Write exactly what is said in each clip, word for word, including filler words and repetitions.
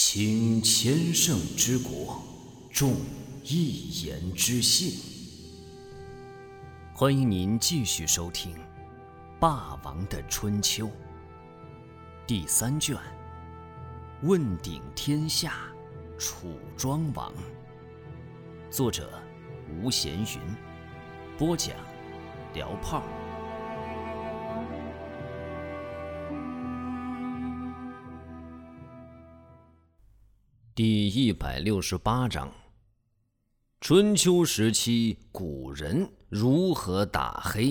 倾千乘之国，重一言之信。欢迎您继续收听《霸王的春秋》第三卷，问鼎天下，楚庄王。作者吴闲云，播讲辽炮。第一百六十八章，春秋时期古人如何打黑。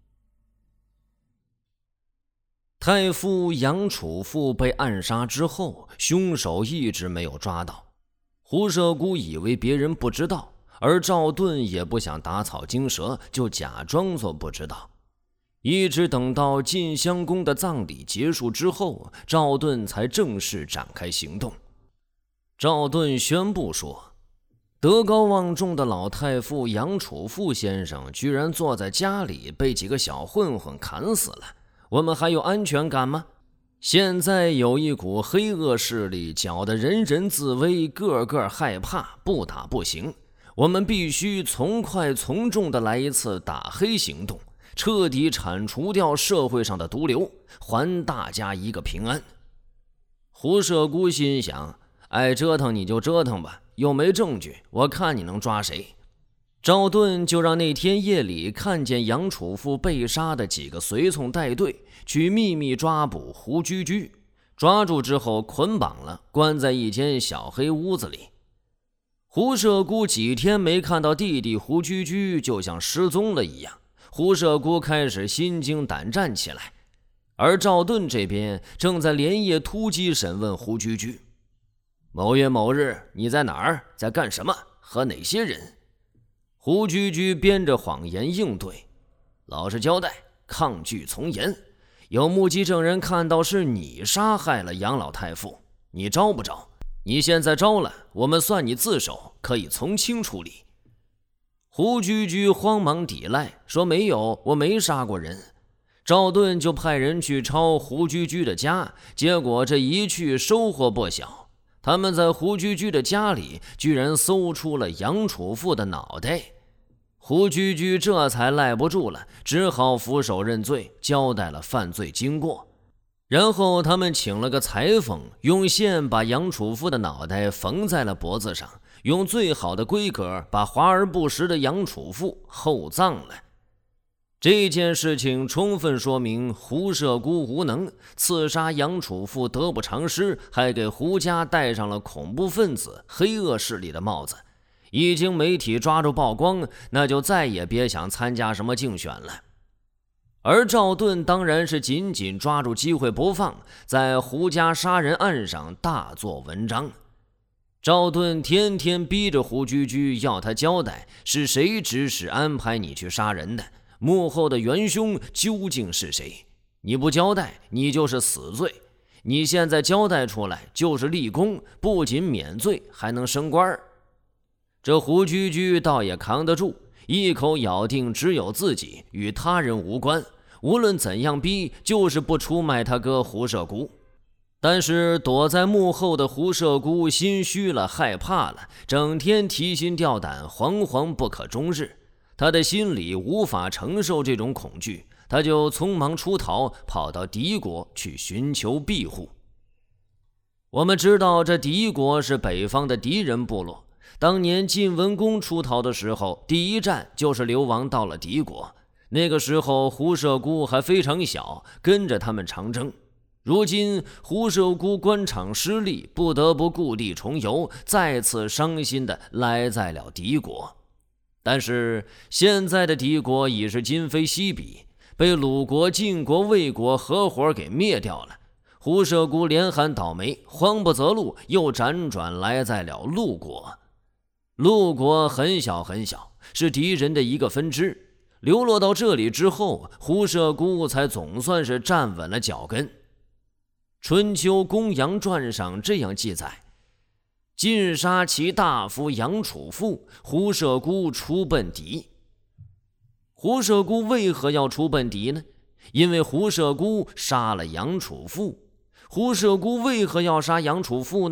太傅杨楚父被暗杀之后，凶手一直没有抓到。胡射姑以为别人不知道，而赵盾也不想打草惊蛇，就假装作不知道。一直等到晋襄公的葬礼结束之后，赵盾才正式展开行动。赵盾宣布说，德高望重的老太傅杨楚父先生居然坐在家里被几个小混混砍死了，我们还有安全感吗？现在有一股黑恶势力搅得人人自危，个个害怕，不打不行。我们必须从快从重地来一次打黑行动，彻底铲除掉社会上的毒瘤，还大家一个平安。胡射姑心想，爱折腾你就折腾吧，又没证据，我看你能抓谁。赵盾就让那天夜里看见杨楚父被杀的几个随从带队去秘密抓捕胡居居，抓住之后捆绑了，关在一间小黑屋子里。胡射姑几天没看到弟弟胡居居，就像失踪了一样，胡射姑开始心惊胆战起来。而赵盾这边正在连夜突击审问胡居居。某月某日，你在哪儿？在干什么？和哪些人？胡居居编着谎言应对，老实交代，抗拒从严。有目击证人看到是你杀害了杨老太傅，你招不招？你现在招了，我们算你自首，可以从轻处理。胡居居慌忙抵赖，说没有，我没杀过人。赵盾就派人去抄胡居居的家，结果这一去收获不小。他们在胡居居的家里居然搜出了杨楚父的脑袋。胡居居这才赖不住了，只好俯首认罪，交代了犯罪经过。然后他们请了个裁缝，用线把杨楚父的脑袋缝在了脖子上，用最好的规格把华而不实的杨楚父厚葬了。这件事情充分说明胡射姑无能，刺杀杨楚父得不偿失，还给胡家戴上了恐怖分子黑恶势力的帽子。一经媒体抓住曝光，那就再也别想参加什么竞选了。而赵盾当然是紧紧抓住机会不放，在胡家杀人案上大做文章。赵盾天天逼着胡居居要他交代是谁指使安排你去杀人的，幕后的元凶究竟是谁？你不交代，你就是死罪。你现在交代出来就是立功，不仅免罪，还能升官。这胡居居倒也扛得住，一口咬定只有自己，与他人无关，无论怎样逼，就是不出卖他哥胡射姑。但是躲在幕后的胡射姑心虚了，害怕了，整天提心吊胆，惶惶不可终日。他的心里无法承受这种恐惧，他就匆忙出逃，跑到敌国去寻求庇护。我们知道这敌国是北方的敌人部落，当年晋文公出逃的时候，第一站就是流亡到了敌国。那个时候胡射姑还非常小，跟着他们长征。如今胡射姑官场失利，不得不故地重游，再次伤心地来在了敌国。但是现在的敌国已是今非昔比，被鲁国、晋国、魏国合伙给灭掉了。胡射姑连喊倒霉，慌不择路，又辗转来在了陆国。陆国很小很小，是敌人的一个分支。流落到这里之后，胡射姑才总算是站稳了脚跟。春秋公羊传上这样记载，尽杀其大夫杨楚父，胡射姑出奔敌。胡射姑为何要出奔敌呢？因为胡射姑杀了杨楚父。胡射姑为何要杀杨楚父呢？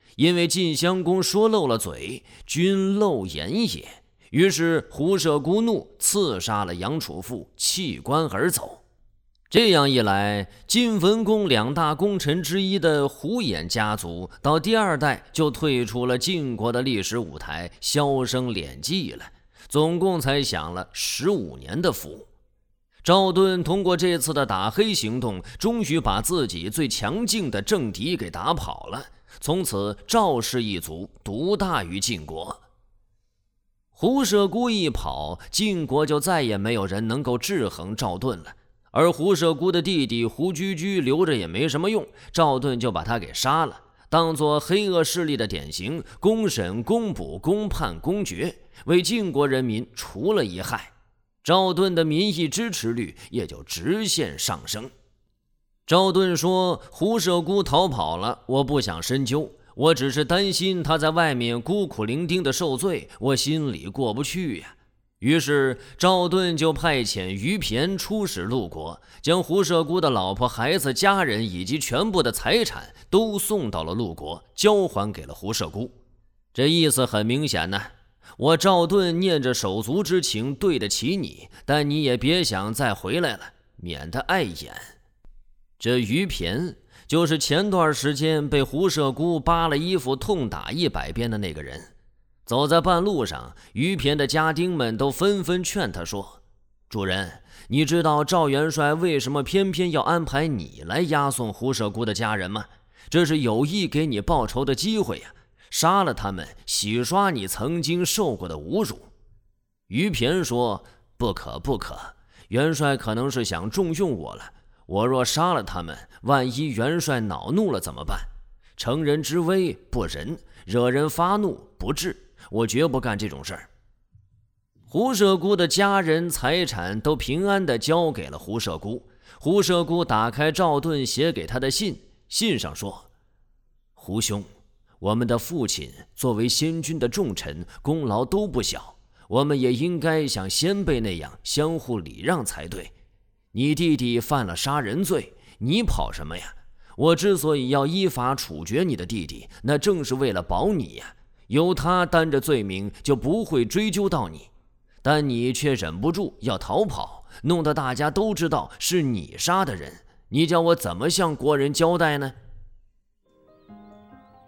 因为晋襄公说漏了嘴，君漏言也。于是胡舍孤怒，刺杀了杨楚父，弃官而走。这样一来，晋文公两大功臣之一的胡衍家族，到第二代就退出了晋国的历史舞台，销声敛迹了。总共才享了十五年的福。赵盾通过这次的打黑行动，终于把自己最强劲的政敌给打跑了。从此，赵氏一族独大于晋国。胡舍孤一跑，晋国就再也没有人能够制衡赵盾了。而胡舍孤的弟弟胡居居留着也没什么用，赵盾就把他给杀了，当作黑恶势力的典型，公审、公捕、公判、公决，为晋国人民除了一害。赵盾的民意支持率也就直线上升。赵盾说：“胡舍孤逃跑了，我不想深究，我只是担心他在外面孤苦伶仃的受罪，我心里过不去呀。”于是赵盾就派遣于骈出使陆国，将胡舍孤的老婆、孩子、家人以及全部的财产都送到了陆国，交还给了胡舍孤。这意思很明显呢，我赵盾念着手足之情对得起你，但你也别想再回来了，免得碍眼。这于骈就是前段时间被胡舍孤扒了衣服痛打一百遍的那个人。走在半路上，于骈的家丁们都纷纷劝他说：“主人，你知道赵元帅为什么偏偏要安排你来押送胡舍孤的家人吗？这是有意给你报仇的机会呀！杀了他们，洗刷你曾经受过的侮辱。”于骈说：“不可不可，元帅可能是想重用我了。我若杀了他们，万一元帅恼怒了怎么办？乘人之危不仁，惹人发怒不智。我绝不干这种事儿。”胡舍孤的家人财产都平安地交给了胡舍孤。胡舍孤打开赵盾写给他的信，信上说：“胡兄，我们的父亲作为先君的重臣，功劳都不小，我们也应该像先辈那样相互礼让才对。你弟弟犯了杀人罪，你跑什么呀？我之所以要依法处决你的弟弟，那正是为了保你呀。由他担着罪名，就不会追究到你，但你却忍不住要逃跑，弄得大家都知道是你杀的人，你叫我怎么向国人交代呢？”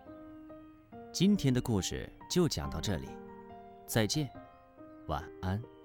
今天的故事就讲到这里，再见，晚安。